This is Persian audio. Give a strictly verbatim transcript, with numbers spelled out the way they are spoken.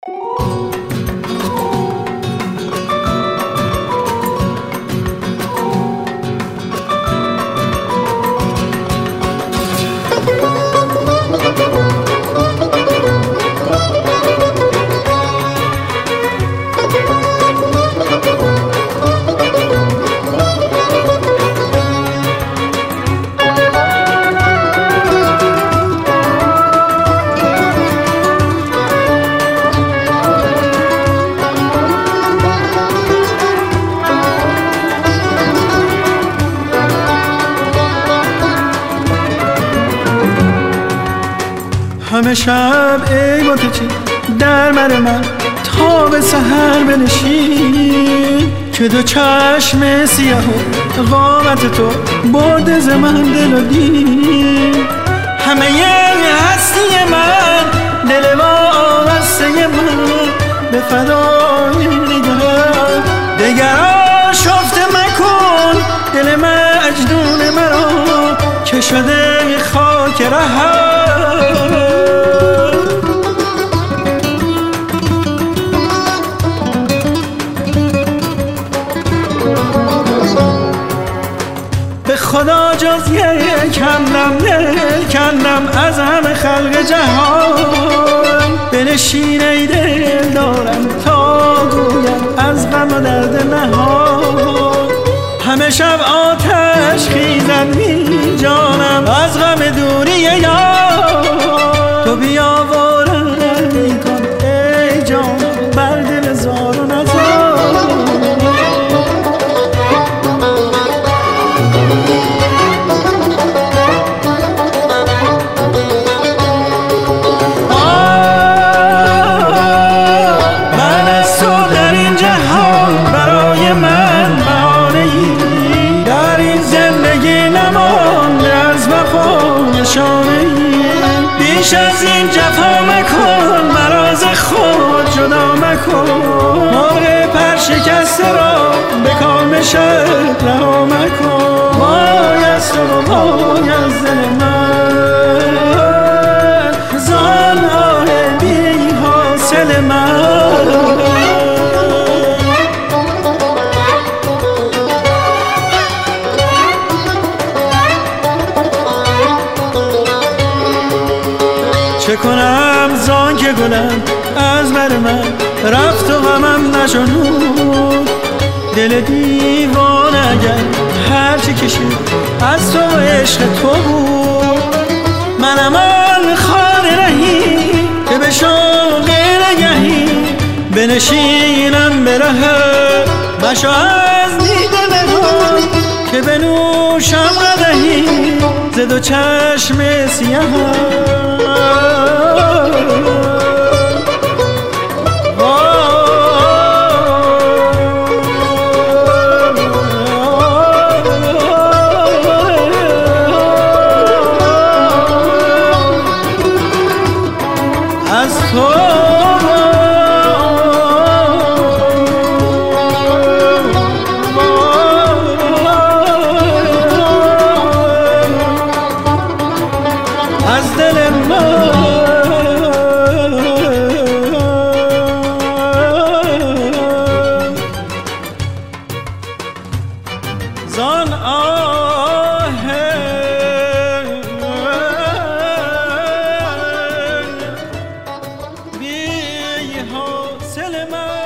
همه شب ای متچی در مر من تا به سحر بنشین که دو چشم سیاه و قامت تو برده ز من دل و دین. همه هستی من دل وابسته من به فدای نگهت دگر شفته مکن دل مجنون مرا که شده خاک رهت. به خدا جز یک همدم دل کندم از همه خلق جهان بنشین ای دل دارم تا گویم از غم و درد نهان. همه شب آتش خیزد می جانم از غم دوری یار تو بیا وارمی کن ای جانم بر دل زار و نزار. بیش از این جفا مکن مرا ز خود جدا مکن مرغ پر شکسته را به کام شب رها مکن. وای از تو و وای از دل من زان آه بی حاصل من. چه کنم زان که گلم از بر من رفت و غمم نشنود دل دیوانه اگر هرچی کشید از تو و عشق تو بود. منم آن خانه رهی که به شوق نگهی بنشینم به ره مشو از دیده نگاه که بنوشم قدحی ز دو چشم سیاه. از تو از دل من زان آه بی حاصل من.